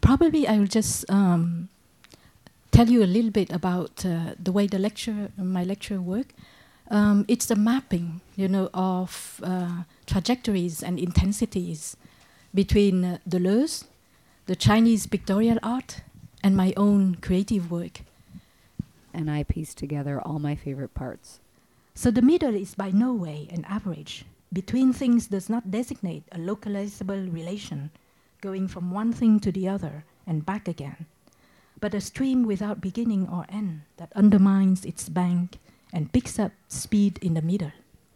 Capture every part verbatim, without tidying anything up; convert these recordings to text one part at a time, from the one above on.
probably I will just um, tell you a little bit about uh, the way the lecture, my lecture work. Um, it's the mapping, you know, of uh, trajectories and intensities between uh, Deleuze, the Chinese pictorial art, and my own creative work. And I pieced together all my favorite parts. So the middle is by no way an average. Between things does not designate a localizable relation going from one thing to the other and back again, but a stream without beginning or end that undermines its bank and picks up speed in the middle.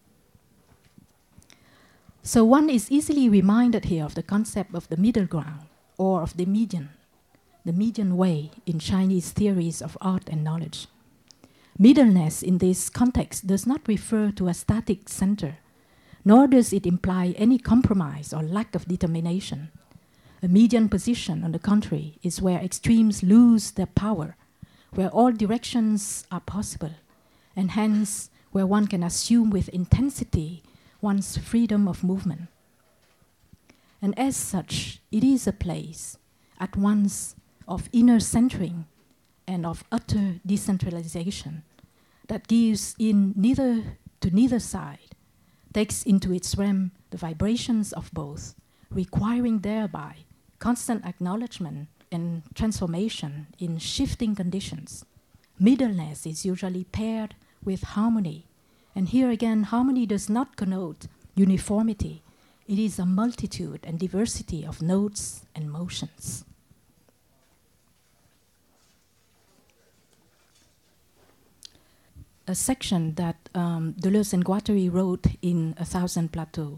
So one is easily reminded here of the concept of the middle ground, or of the median, the median way in Chinese theories of art and knowledge. Middleness in this context does not refer to a static center, nor does it imply any compromise or lack of determination. A median position, on the contrary, is where extremes lose their power, where all directions are possible, and hence where one can assume with intensity one's freedom of movement. And as such, it is a place at once of inner centering and of utter decentralization that gives in neither to neither side, takes into its realm the vibrations of both, requiring thereby constant acknowledgement and transformation in shifting conditions. Middleness is usually paired with harmony, and here again, harmony does not connote uniformity. It is a multitude and diversity of notes and motions. A section that um, Deleuze and Guattari wrote in A Thousand Plateaux.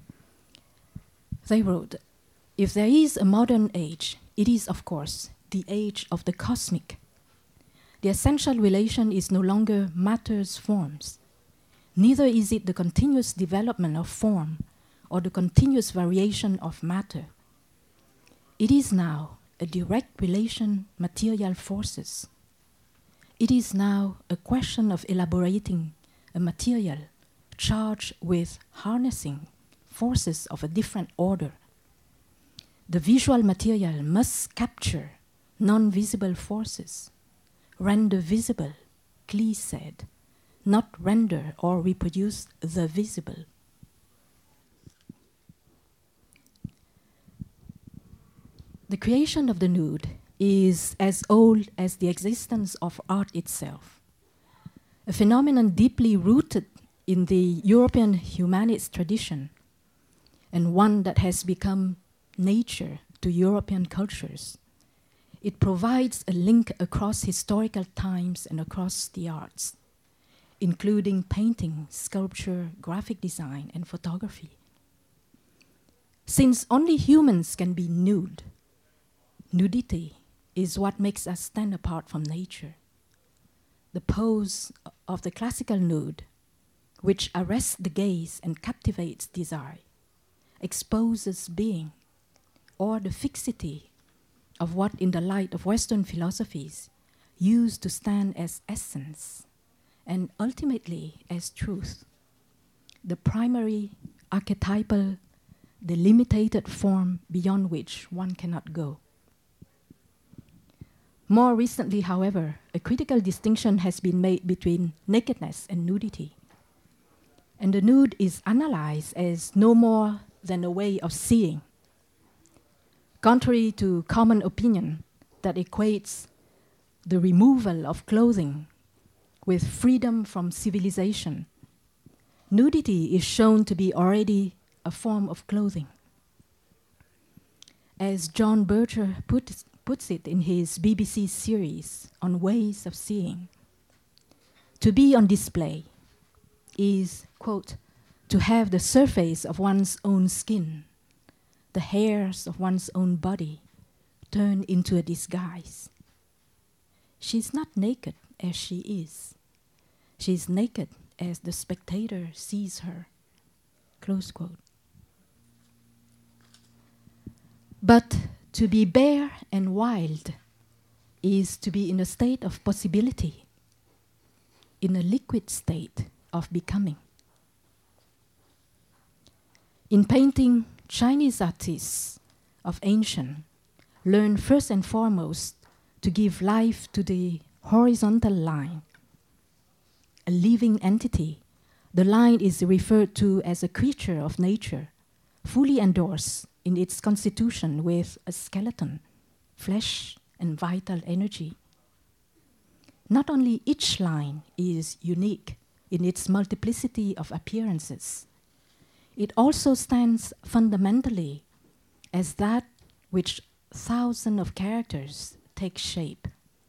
They wrote, "If there is a modern age, it is, of course, the age of the cosmic. The essential relation is no longer matter's forms. Neither is it the continuous development of form or the continuous variation of matter. It is now a direct relation material forces. It is now a question of elaborating a material charged with harnessing forces of a different order. The visual material must capture non-visible forces, render visible, Klee said, not render or reproduce the visible." The creation of the nude is as old as the existence of art itself, a phenomenon deeply rooted in the European humanist tradition, and one that has become nature to European cultures. It provides a link across historical times and across the arts, including painting, sculpture, graphic design, and photography. Since only humans can be nude, nudity is what makes us stand apart from nature. The pose of the classical nude, which arrests the gaze and captivates desire, exposes being, or the fixity of what in the light of Western philosophies used to stand as essence and ultimately as truth, the primary archetypal, delimited form beyond which one cannot go. More recently, however, a critical distinction has been made between nakedness and nudity. And the nude is analyzed as no more than a way of seeing. Contrary to common opinion that equates the removal of clothing with freedom from civilization, nudity is shown to be already a form of clothing. As John Berger put it, puts it in his B B C series on ways of seeing, to be on display is, quote, to have the surface of one's own skin, the hairs of one's own body, turned into a disguise. She's not naked as she is. She's naked as the spectator sees her, close quote. But to be bare and wild is to be in a state of possibility, in a liquid state of becoming. In painting, Chinese artists of ancient learn first and foremost to give life to the horizontal line, a living entity. The line is referred to as a creature of nature, fully endorsed in its constitution with a skeleton, flesh, and vital energy. Not only each line is unique in its multiplicity of appearances, it also stands fundamentally as that which thousands of characters take shape.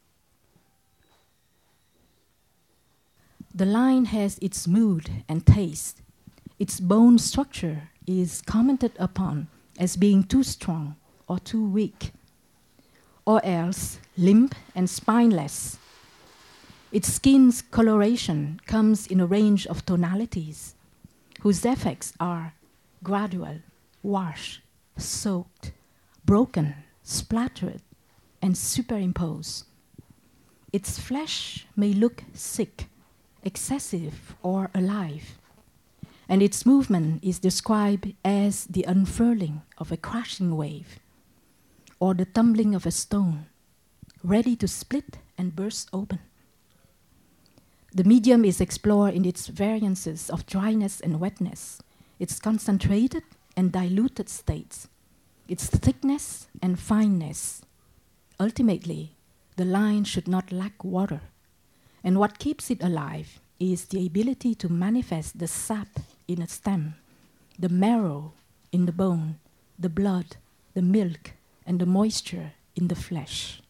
The line has its mood and taste. Its bone structure is commented upon as being too strong or too weak, or else limp and spineless. Its skin's coloration comes in a range of tonalities, whose effects are gradual, washed, soaked, broken, splattered, and superimposed. Its flesh may look sick, excessive, or alive, and its movement is described as the unfurling of a crashing wave, or the tumbling of a stone, ready to split and burst open. The medium is explored in its variances of dryness and wetness, its concentrated and diluted states, its thickness and fineness. Ultimately, the line should not lack water, and what keeps it alive is the ability to manifest the sap in a stem, the marrow in the bone, the blood, the milk, and the moisture in the flesh.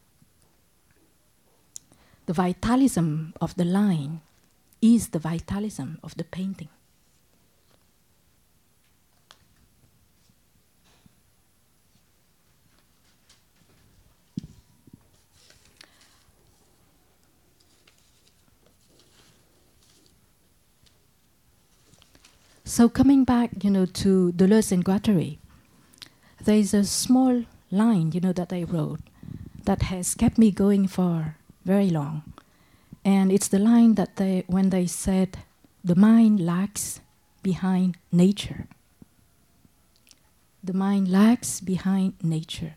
The vitalism of the line is the vitalism of the painting. So coming back, you know, to Deleuze and Guattari, there is a small line, you know, that I wrote that has kept me going for very long. And it's the line that they, when they said, the mind lags behind nature. The mind lags behind nature.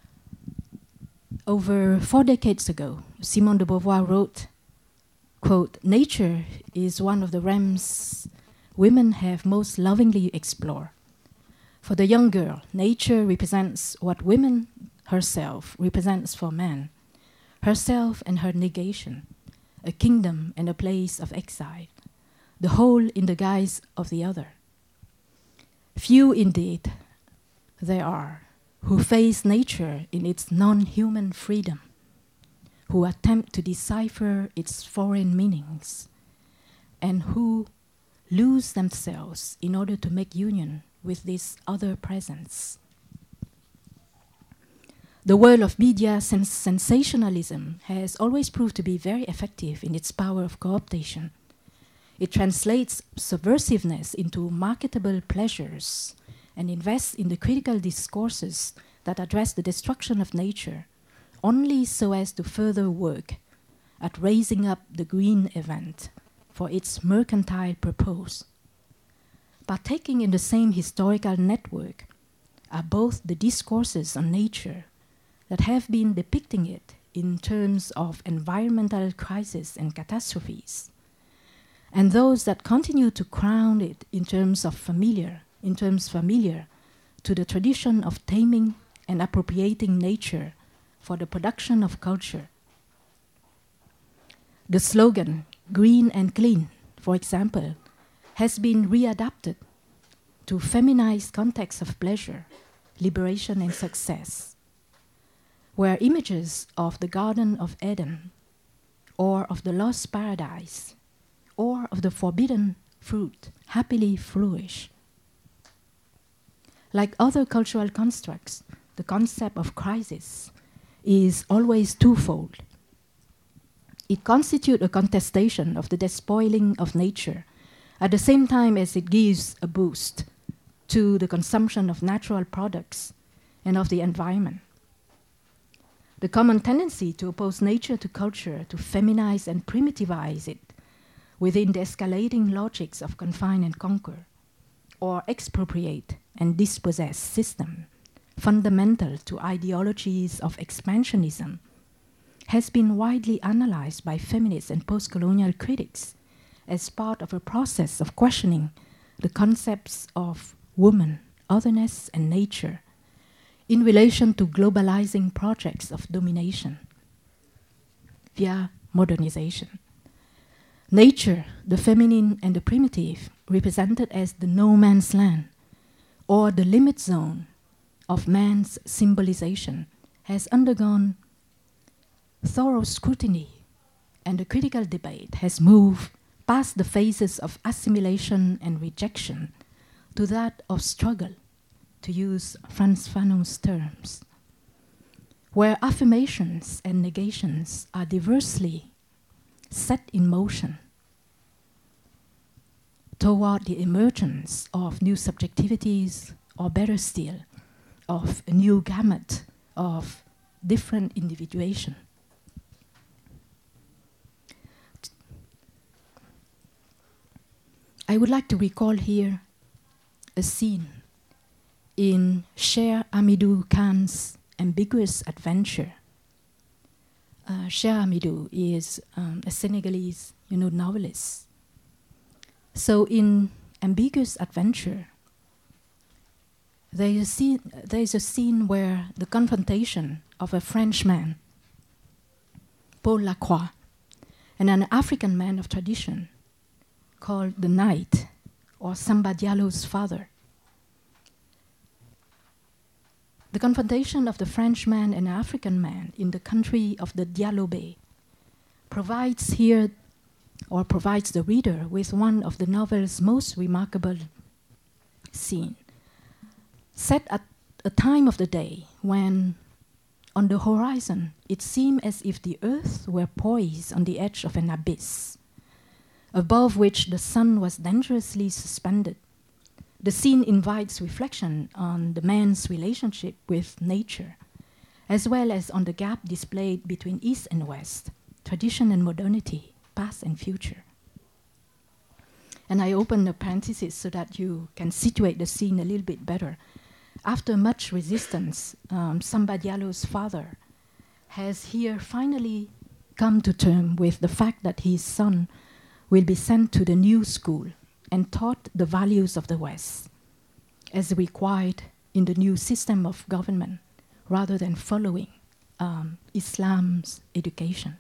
Over four decades ago, Simone de Beauvoir wrote, quote, nature is one of the realms women have most lovingly explored. For the young girl, nature represents what women herself represents for man, herself and her negation, a kingdom and a place of exile, the whole in the guise of the other. Few indeed there are who face nature in its non-human freedom, who attempt to decipher its foreign meanings, and who lose themselves in order to make union with this other presence. The world of media sens- sensationalism has always proved to be very effective in its power of cooptation. It translates subversiveness into marketable pleasures and invests in the critical discourses that address the destruction of nature only so as to further work at raising up the green event for its mercantile purpose. Partaking in the same historical network are both the discourses on nature that have been depicting it in terms of environmental crisis and catastrophes, and those that continue to crown it in terms of familiar, in terms familiar to the tradition of taming and appropriating nature for the production of culture. The slogan, green and clean, for example, has been readapted to feminized contexts of pleasure, liberation, and success, where images of the Garden of Eden, or of the lost paradise, or of the forbidden fruit happily flourish. Like other cultural constructs, the concept of crisis is always twofold. It constitutes a contestation of the despoiling of nature, at the same time as it gives a boost to the consumption of natural products and of the environment. The common tendency to oppose nature to culture, to feminize and primitivize it within the escalating logics of confine and conquer, or expropriate and dispossess system, fundamental to ideologies of expansionism, has been widely analyzed by feminist and post-colonial critics as part of a process of questioning the concepts of woman, otherness, and nature in relation to globalizing projects of domination via modernization. Nature, the feminine and the primitive, represented as the no man's land or the limit zone of man's symbolization, has undergone thorough scrutiny, and the critical debate has moved past the phases of assimilation and rejection to that of struggle, to use Frantz Fanon's terms, where affirmations and negations are diversely set in motion toward the emergence of new subjectivities, or better still, of a new gamut of different individuation. I would like to recall here a scene in Cher Amidou Khan's Ambiguous Adventure. Uh, Cher Amidou is um, a Senegalese, you know, novelist. So in Ambiguous Adventure, there is a scene, there is a scene where the confrontation of a Frenchman, Paul Lacroix, and an African man of tradition called the Knight, or Samba Diallo's father. The confrontation of the Frenchman and African man in the country of the Dialobé provides here, or provides the reader with one of the novel's most remarkable scenes, set at a time of the day when, on the horizon, it seemed as if the earth were poised on the edge of an abyss, above which the sun was dangerously suspended. The scene invites reflection on the man's relationship with nature, as well as on the gap displayed between East and West, tradition and modernity, past and future. And I open a parenthesis so that you can situate the scene a little bit better. After much resistance, um, Samba Diallo's father has here finally come to terms with the fact that his son will be sent to the new school and taught the values of the West as required in the new system of government, rather than following um, Islam's education.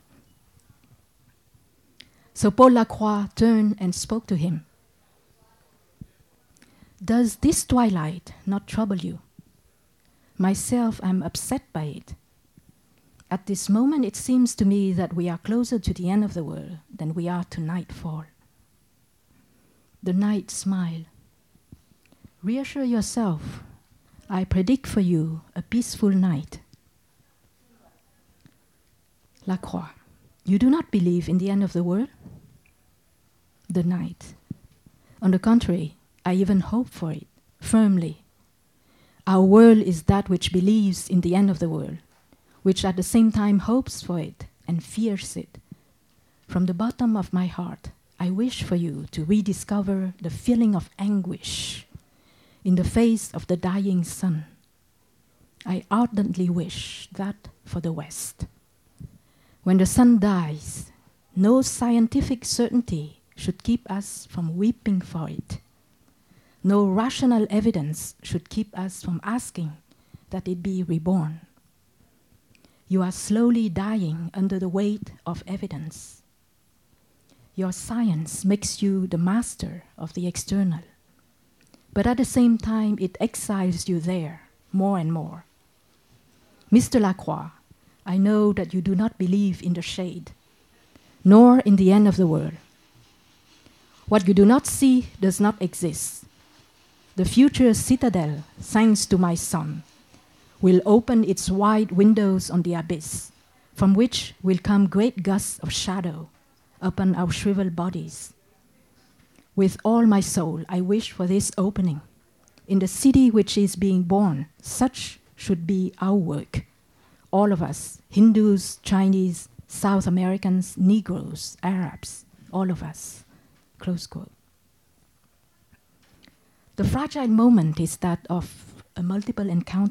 So Paul Lacroix turned and spoke to him. "Does this twilight not trouble you? Myself, I'm upset by it. At this moment, it seems to me that we are closer to the end of the world than we are to nightfall." The Knight smiled. "Reassure yourself. I predict for you a peaceful night." Lacroix: "You do not believe in the end of the world?" The Knight: "On the contrary, I even hope for it, firmly. Our world is that which believes in the end of the world, which at the same time hopes for it and fears it. From the bottom of my heart, I wish for you to rediscover the feeling of anguish in the face of the dying sun. I ardently wish that for the West. When the sun dies, no scientific certainty should keep us from weeping for it. No rational evidence should keep us from asking that it be reborn. You are slowly dying under the weight of evidence. Your science makes you the master of the external, but at the same time it exiles you there more and more. Mister Lacroix, I know that you do not believe in the shade, nor in the end of the world. What you do not see does not exist. The future citadel, thanks to my son, will open its wide windows on the abyss, from which will come great gusts of shadow upon our shriveled bodies. With all my soul, I wish for this opening. In the city which is being born, such should be our work. All of us, Hindus, Chinese, South Americans, Negroes, Arabs, all of us." Close quote. The fragile moment is that of a multiple encounter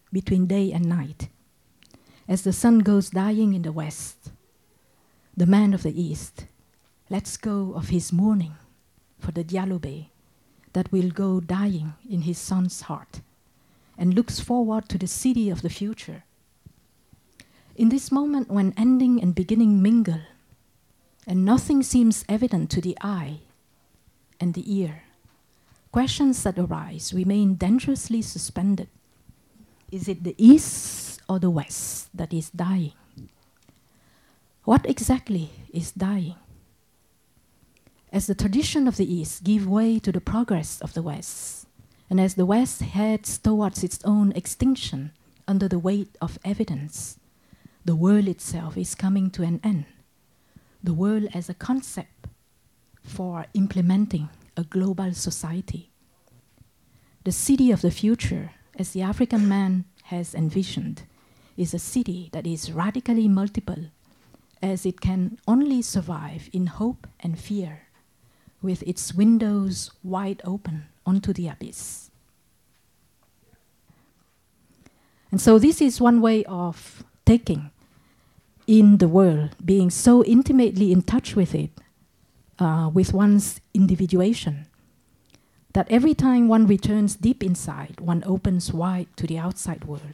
between day and night. As the sun goes dying in the west, the man of the east lets go of his mourning for the Dialobé that will go dying in his son's heart and looks forward to the city of the future. In this moment when ending and beginning mingle and nothing seems evident to the eye and the ear, questions that arise remain dangerously suspended. Is it the East or the West that is dying? What exactly is dying? As the tradition of the East gives way to the progress of the West, and as the West heads towards its own extinction under the weight of evidence, the world itself is coming to an end. The world as a concept for implementing a global society. The city of the future, as the African man has envisioned, is a city that is radically multiple, as it can only survive in hope and fear, with its windows wide open onto the abyss. And so this is one way of taking in the world, being so intimately in touch with it, uh, with one's individuation, that every time one returns deep inside, one opens wide to the outside world.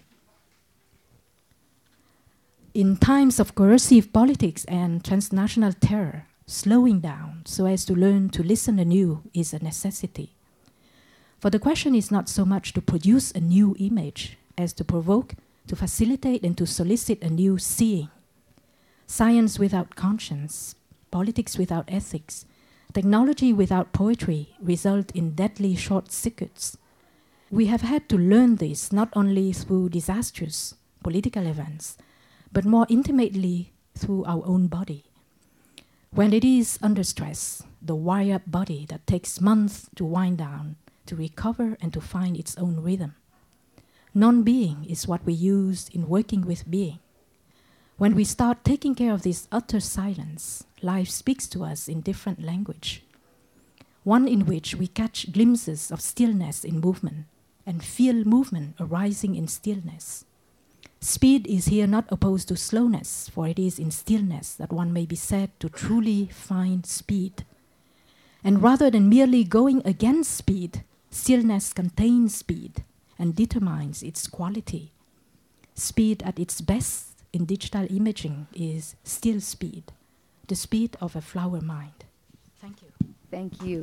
In times of coercive politics and transnational terror, slowing down so as to learn to listen anew is a necessity. For the question is not so much to produce a new image as to provoke, to facilitate, and to solicit a new seeing. Science without conscience, politics without ethics, technology without poetry result in deadly short circuits. We have had to learn this not only through disastrous political events, but more intimately through our own body. When it is under stress, the wired body that takes months to wind down, to recover and to find its own rhythm. Non-being is what we use in working with being. When we start taking care of this utter silence, life speaks to us in different language, one in which we catch glimpses of stillness in movement and feel movement arising in stillness. Speed is here not opposed to slowness, for it is in stillness that one may be said to truly find speed. And rather than merely going against speed, stillness contains speed and determines its quality. Speed at its best in digital imaging is still speed, the speed of a flower mind. Thank you. Thank you.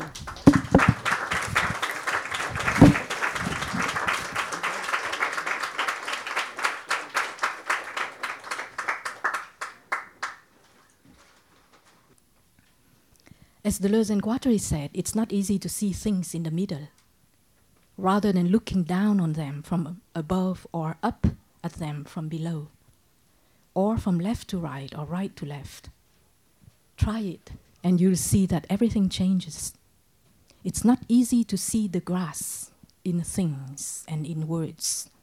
As Deleuze and Guattari said, it's not easy to see things in the middle. Rather than looking down on them from above or up at them from below, or from left to right or right to left. Try it and you'll see that everything changes. It's not easy to see the grass in things and in words.